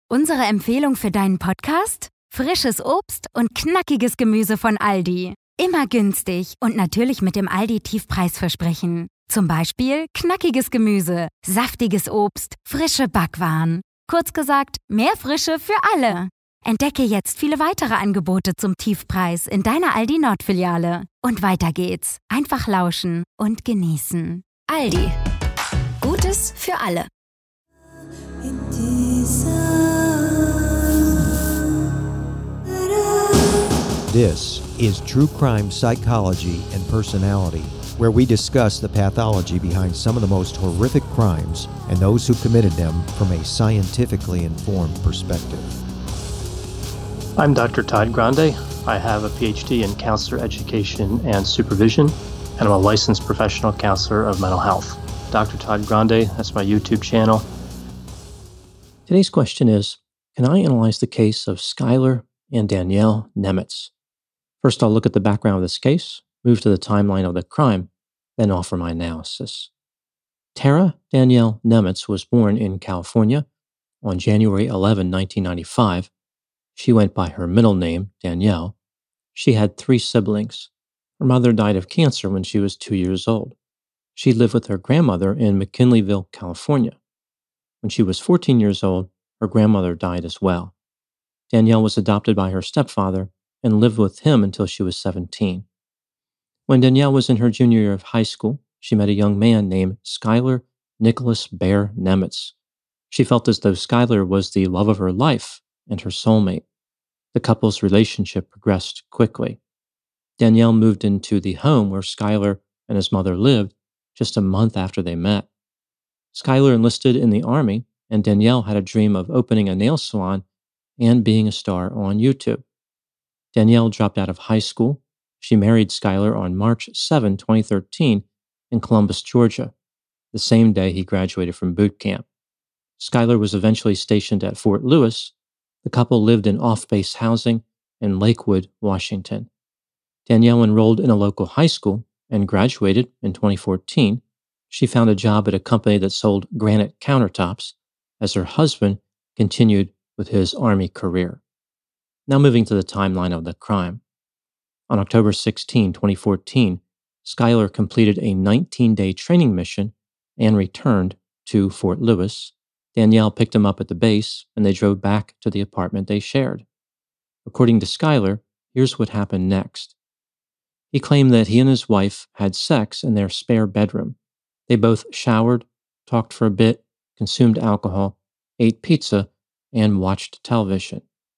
Unsere Empfehlung für deinen Podcast? Frisches Obst und knackiges Gemüse von Aldi. Immer günstig und natürlich mit dem Aldi-Tiefpreisversprechen. Zum Beispiel knackiges Gemüse, saftiges Obst, frische Backwaren. Kurz gesagt, mehr Frische für alle. Entdecke jetzt viele weitere Angebote zum Tiefpreis in deiner Aldi Nord-Filiale. Und weiter geht's. Einfach lauschen und genießen. Aldi. Gutes für alle. This is True Crime Psychology and Personality, where we discuss the pathology behind some of the most horrific crimes and those who committed them from a scientifically informed perspective. I'm Dr. Todd Grande. I have a PhD in counselor education and supervision, and I'm a licensed professional counselor of mental health. Dr. Todd Grande, that's my YouTube channel. Today's question is, can I analyze the case of Skylar and Danielle Nemitz? First, I'll look at the background of this case, move to the timeline of the crime, then offer my analysis. Tara Danielle Nemitz was born in California on January 11, 1995. She went by her middle name, Danielle. She had 3 siblings. Her mother died of cancer when she was 2 years old. She lived with her grandmother in McKinleyville, California. When she was 14 years old, her grandmother died as well. Danielle was adopted by her stepfather and lived with him until she was 17. When Danielle was in her junior year of high school, she met a young man named Skylar Nicholas Bear Nemitz. She felt as though Skylar was the love of her life and her soulmate. The couple's relationship progressed quickly. Danielle moved into the home where Skylar and his mother lived just a month after they met. Skylar enlisted in the Army, and Danielle had a dream of opening a nail salon and being a star on YouTube. Danielle dropped out of high school. She married Skylar on March 7, 2013 in Columbus, Georgia, the same day he graduated from boot camp. Skylar was eventually stationed at Fort Lewis. The couple lived in off-base housing in Lakewood, Washington. Danielle enrolled in a local high school and graduated in 2014. She found a job at a company that sold granite countertops as her husband continued with his Army career. Now moving to the timeline of the crime. On October 16, 2014, Skylar completed a 19-day training mission and returned to Fort Lewis. Danielle picked him up at the base, and they drove back to the apartment they shared. According to Skylar, here's what happened next. He claimed that he and his wife had sex in their spare bedroom. They both showered, talked for a bit, consumed alcohol, ate pizza, and watched television.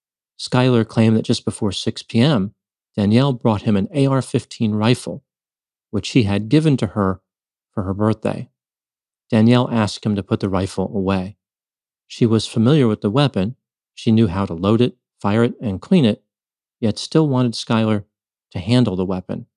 Skylar claimed that just before 6 p.m., Danielle brought him an AR-15 rifle, which he had given to her for her birthday. Danielle asked him to put the rifle away. She was familiar with the weapon. She knew how to load it, fire it, and clean it, yet still wanted Skylar to handle the weapon.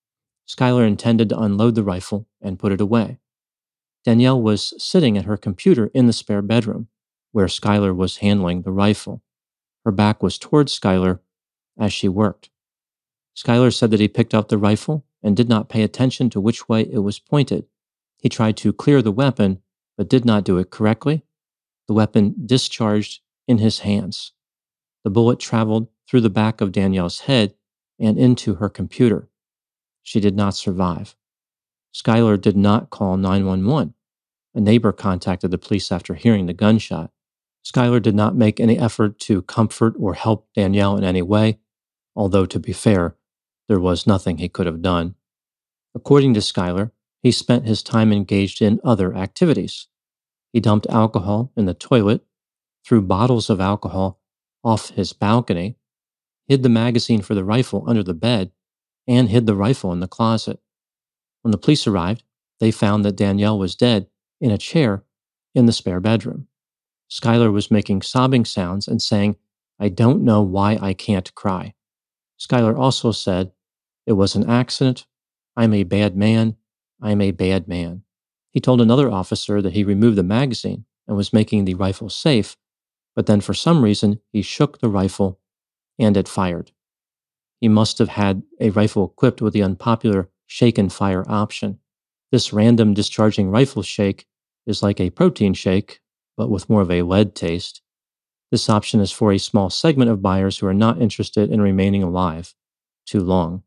Skylar intended to unload the rifle and put it away. Danielle was sitting at her computer in the spare bedroom, where Skylar was handling the rifle. Her back was towards Skylar as she worked. Skylar said that he picked up the rifle and did not pay attention to which way it was pointed. He tried to clear the weapon, but did not do it correctly. The weapon discharged in his hands. The bullet traveled through the back of Danielle's head and into her computer. She did not survive. Skylar did not call 911. A neighbor contacted the police after hearing the gunshot. Skylar did not make any effort to comfort or help Danielle in any way, although to be fair, there was nothing he could have done. According to Skylar, he spent his time engaged in other activities. He dumped alcohol in the toilet, threw bottles of alcohol off his balcony, hid the magazine for the rifle under the bed, and hid the rifle in the closet. When the police arrived, they found that Danielle was dead in a chair in the spare bedroom. Skylar was making sobbing sounds and saying, "I don't know why I can't cry." Skylar also said, "It was an accident. I'm a bad man. I'm a bad man." He told another officer that he removed the magazine and was making the rifle safe, but then for some reason he shook the rifle and it fired. He must have had a rifle equipped with the unpopular shake and fire option. This random discharging rifle shake is like a protein shake, but with more of a lead taste. This option is for a small segment of buyers who are not interested in remaining alive too long.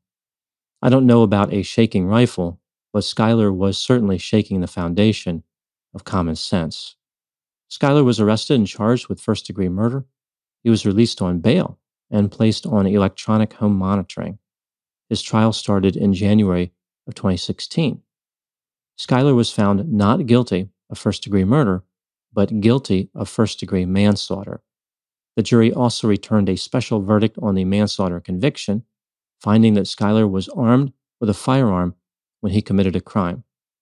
I don't know about a shaking rifle, but Skyler was certainly shaking the foundation of common sense. Skyler was arrested and charged with first-degree murder. He was released on bail and placed on electronic home monitoring. His trial started in January of 2016. Skyler was found not guilty of first-degree murder, but guilty of first-degree manslaughter. The jury also returned a special verdict on the manslaughter conviction, finding that Skyler was armed with a firearm when he committed a crime.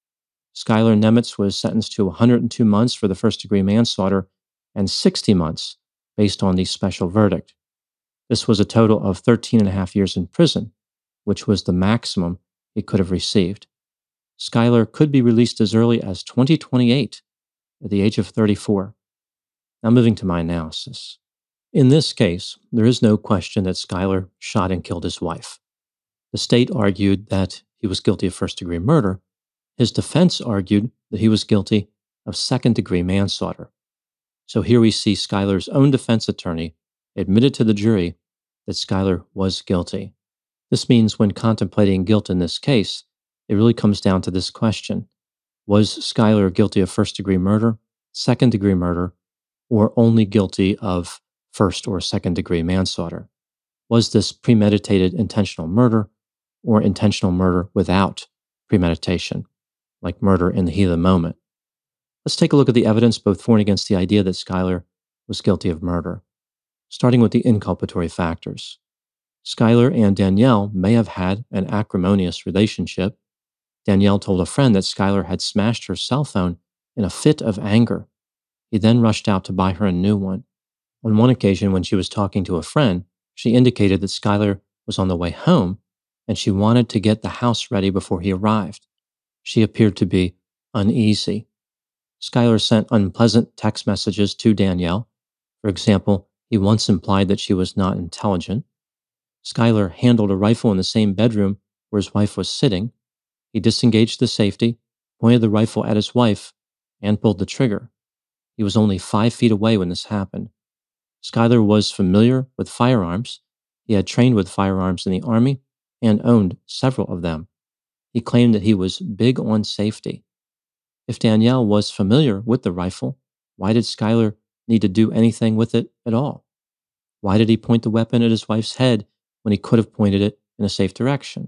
Skyler Nemitz was sentenced to 102 months for the first-degree manslaughter and 60 months based on the special verdict. This was a total of 13 and a half years in prison, which was the maximum he could have received. Skyler could be released as early as 2028 at the age of 34. Now moving to my analysis. In this case, there is no question that Skyler shot and killed his wife. The state argued that he was guilty of first-degree murder. His defense argued that he was guilty of second-degree manslaughter. So here we see Skyler's own defense attorney admitted to the jury that Skyler was guilty. This means when contemplating guilt in this case, it really comes down to this question. Was Skyler guilty of first-degree murder, second-degree murder, or only guilty of first or second-degree manslaughter? Was this premeditated intentional murder or intentional murder without premeditation, like murder in the heat of the moment? Let's take a look at the evidence both for and against the idea that Skyler was guilty of murder. Starting with the inculpatory factors. Skyler and Danielle may have had an acrimonious relationship. Danielle told a friend that Skyler had smashed her cell phone in a fit of anger. He then rushed out to buy her a new one. On one occasion, when she was talking to a friend, she indicated that Skyler was on the way home and she wanted to get the house ready before he arrived. She appeared to be uneasy. Skyler sent unpleasant text messages to Danielle. For example, he once implied that she was not intelligent. Skyler handled a rifle in the same bedroom where his wife was sitting. He disengaged the safety, pointed the rifle at his wife, and pulled the trigger. He was only 5 feet away when this happened. Skyler was familiar with firearms. He had trained with firearms in the Army and owned several of them. He claimed that he was big on safety. If Danielle was familiar with the rifle, why did Skyler need to do anything with it at all? Why did he point the weapon at his wife's head when he could have pointed it in a safe direction?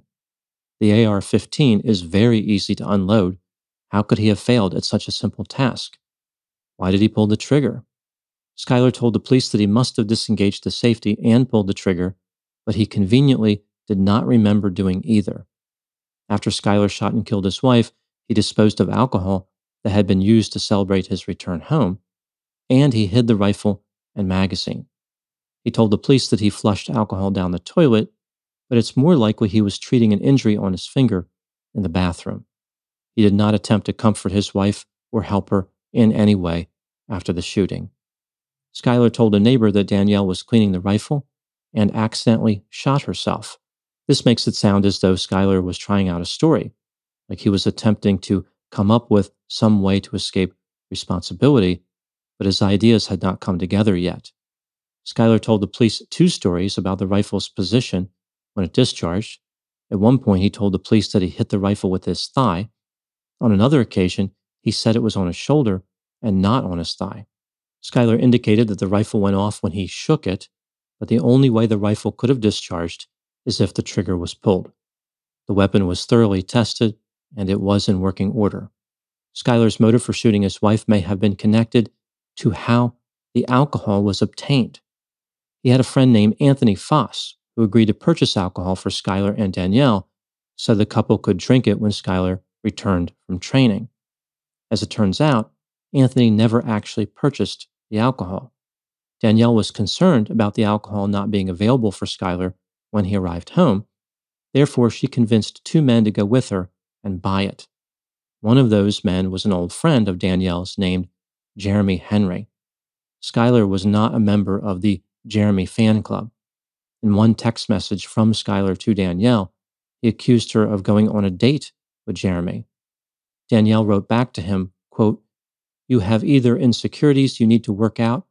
The AR-15 is very easy to unload. How could he have failed at such a simple task? Why did he pull the trigger? Skyler told the police that he must have disengaged the safety and pulled the trigger, but he conveniently did not remember doing either. After Skyler shot and killed his wife, he disposed of alcohol that had been used to celebrate his return home, and he hid the rifle and magazine. He told the police that he flushed alcohol down the toilet, but it's more likely he was treating an injury on his finger in the bathroom. He did not attempt to comfort his wife or help her in any way after the shooting. Skyler told a neighbor that Danielle was cleaning the rifle and accidentally shot herself. This makes it sound as though Skyler was trying out a story, like he was attempting to come up with some way to escape responsibility, but his ideas had not come together yet. Skyler told the police 2 stories about the rifle's position when it discharged. At one point, he told the police that he hit the rifle with his thigh. On another occasion, he said it was on his shoulder and not on his thigh. Skyler indicated that the rifle went off when he shook it, but the only way the rifle could have discharged is if the trigger was pulled. The weapon was thoroughly tested, and it was in working order. Skyler's motive for shooting his wife may have been connected to how the alcohol was obtained. He had a friend named Anthony Foss who agreed to purchase alcohol for Skyler and Danielle so the couple could drink it when Skyler returned from training. As it turns out, Anthony never actually purchased the alcohol. Danielle was concerned about the alcohol not being available for Skyler when he arrived home. Therefore, she convinced 2 men to go with her and buy it. One of those men was an old friend of Danielle's named Jeremy Henry. Skyler was not a member of the Jeremy fan club. In one text message from Skyler to Danielle, he accused her of going on a date with Jeremy. Danielle wrote back to him, quote, "You have either insecurities you need to work out,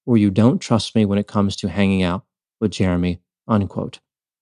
or you don't trust me when it comes to hanging out with Jeremy, unquote.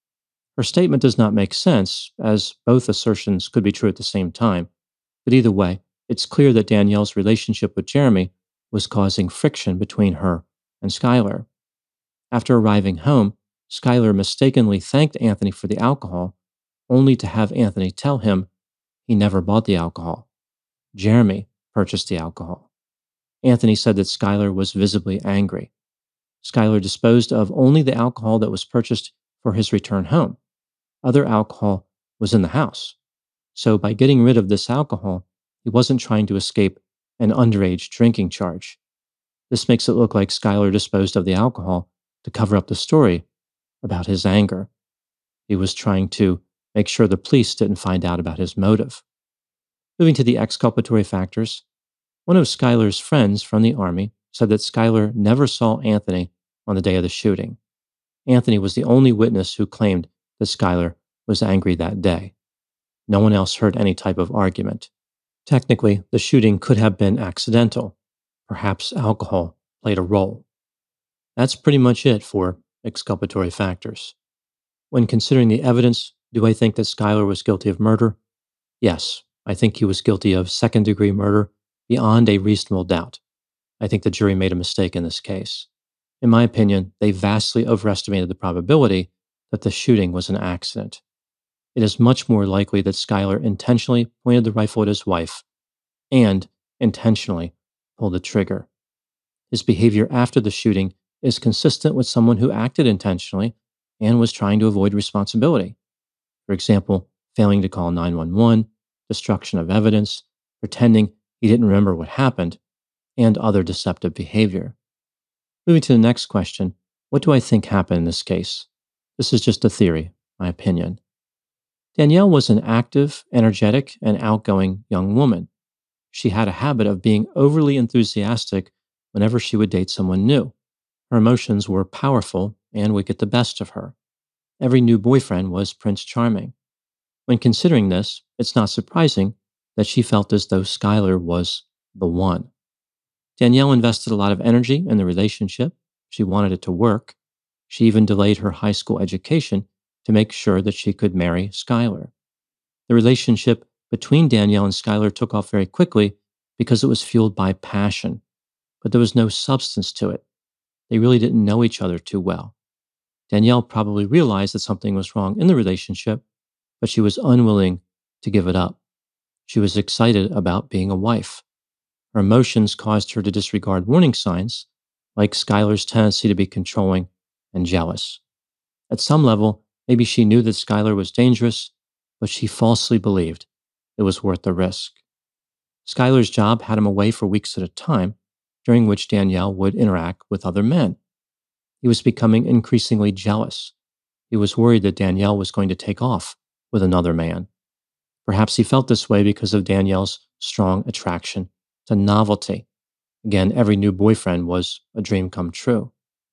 Her statement does not make sense, as both assertions could be true at the same time, but either way, it's clear that Danielle's relationship with Jeremy was causing friction between her and Skylar. After arriving home, Skylar mistakenly thanked Anthony for the alcohol, only to have Anthony tell him he never bought the alcohol. Jeremy purchased the alcohol. Anthony said that Skylar was visibly angry. Skylar disposed of only the alcohol that was purchased for his return home. Other alcohol was in the house. So by getting rid of this alcohol, he wasn't trying to escape an underage drinking charge. This makes it look like Skylar disposed of the alcohol to cover up the story about his anger. He was trying to make sure the police didn't find out about his motive. Moving to the exculpatory factors, one of Skylar's friends from the Army said that Skylar never saw Anthony on the day of the shooting. Anthony was the only witness who claimed that Skylar was angry that day. No one else heard any type of argument. Technically, the shooting could have been accidental. Perhaps alcohol played a role. That's pretty much it for exculpatory factors. When considering the evidence, do I think that Skylar was guilty of murder? Yes, I think he was guilty of second-degree murder beyond a reasonable doubt. I think the jury made a mistake in this case. In my opinion, they vastly overestimated the probability that the shooting was an accident. It is much more likely that Skylar intentionally pointed the rifle at his wife and intentionally pulled the trigger. His behavior after the shooting is consistent with someone who acted intentionally and was trying to avoid responsibility. For example, failing to call 911, destruction of evidence, pretending he didn't remember what happened, and other deceptive behavior. Moving to the next question, what do I think happened in this case? This is just a theory, my opinion. Danielle was an active, energetic, and outgoing young woman. She had a habit of being overly enthusiastic whenever she would date someone new. Her emotions were powerful and would get the best of her. Every new boyfriend was Prince Charming. When considering this, it's not surprising that she felt as though Skylar was the one. Danielle invested a lot of energy in the relationship. She wanted it to work. She even delayed her high school education to make sure that she could marry Skylar. The relationship between Danielle and Skylar took off very quickly because it was fueled by passion, but there was no substance to it. They really didn't know each other too well. Danielle probably realized that something was wrong in the relationship, but she was unwilling to give it up. She was excited about being a wife. Her emotions caused her to disregard warning signs, like Skylar's tendency to be controlling and jealous. At some level, maybe she knew that Skylar was dangerous, but she falsely believed it was worth the risk. Skylar's job had him away for weeks at a time, during which Danielle would interact with other men. He was becoming increasingly jealous. He was worried that Danielle was going to take off with another man. Perhaps he felt this way because of Danielle's strong attraction to novelty. Again, every new boyfriend was a dream come true.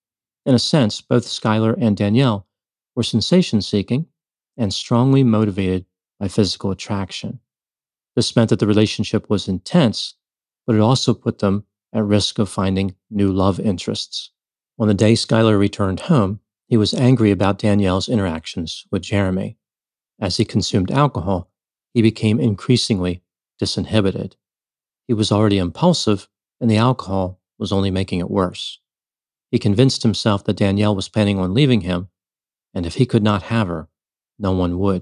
In a sense, both Skylar and Danielle were sensation-seeking and strongly motivated by physical attraction. This meant that the relationship was intense, but it also put them at risk of finding new love interests. On the day Skylar returned home, he was angry about Danielle's interactions with Jeremy. As he consumed alcohol, he became increasingly disinhibited. He was already impulsive, and the alcohol was only making it worse. He convinced himself that Danielle was planning on leaving him, and if he could not have her, no one would.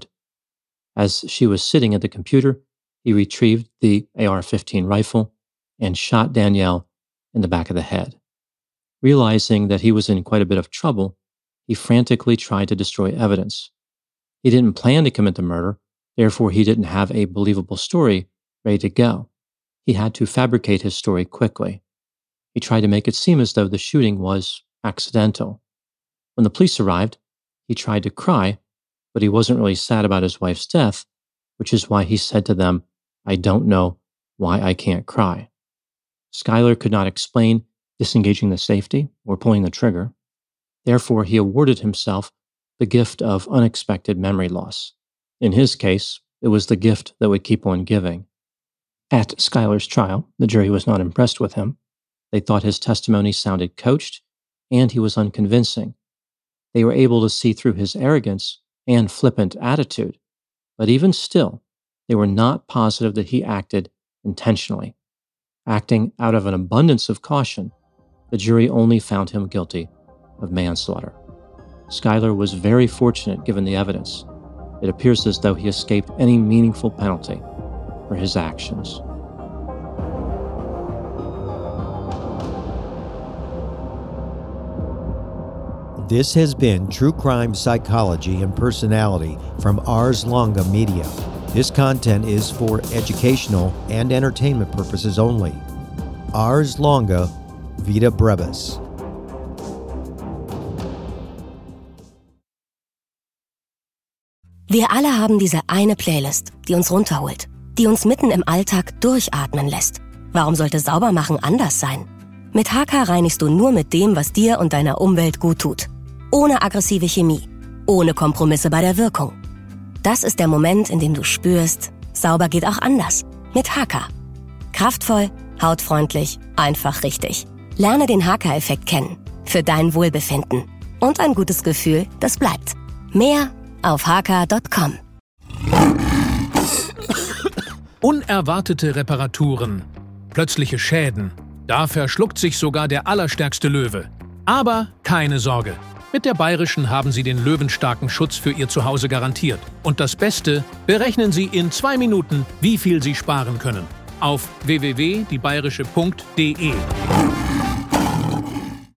As she was sitting at the computer, he retrieved the AR-15 rifle and shot Danielle in the back of the head. Realizing that he was in quite a bit of trouble, he frantically tried to destroy evidence. He didn't plan to commit the murder, therefore he didn't have a believable story ready to go. He had to fabricate his story quickly. He tried to make it seem as though the shooting was accidental. When the police arrived, he tried to cry, but he wasn't really sad about his wife's death, which is why he said to them, "I don't know why I can't cry." Skylar could not explain disengaging the safety or pulling the trigger. Therefore, he awarded himself the gift of unexpected memory loss. In his case, it was the gift that would keep on giving. At Skylar's trial, the jury was not impressed with him. They thought his testimony sounded coached, and he was unconvincing. They were able to see through his arrogance and flippant attitude, but even still, they were not positive that he acted intentionally. Acting out of an abundance of caution, the jury only found him guilty of manslaughter. Schuyler was very fortunate given the evidence. It appears as though he escaped any meaningful penalty for his actions. This has been True Crime Psychology and Personality from Ars Longa Media. This content is for educational and entertainment purposes only. Ars Longa, Vita Brevis. Wir alle haben diese eine Playlist, die uns runterholt, die uns mitten im Alltag durchatmen lässt. Warum sollte Saubermachen anders sein? Mit HK reinigst du nur mit dem, was dir und deiner Umwelt gut tut. Ohne aggressive Chemie, ohne Kompromisse bei der Wirkung. Das ist der Moment, in dem du spürst, sauber geht auch anders. Mit HK. Kraftvoll, hautfreundlich, einfach richtig. Lerne den HK-Effekt kennen. Für dein Wohlbefinden. Und ein gutes Gefühl, das bleibt. Mehr auf hk.com. Unerwartete Reparaturen, plötzliche Schäden. Da verschluckt sich sogar der allerstärkste Löwe. Aber keine Sorge. Mit der Bayerischen haben Sie den löwenstarken Schutz für Ihr Zuhause garantiert. Und das Beste, berechnen Sie in 2 Minuten, wie viel Sie sparen können. Auf www.diebayerische.de.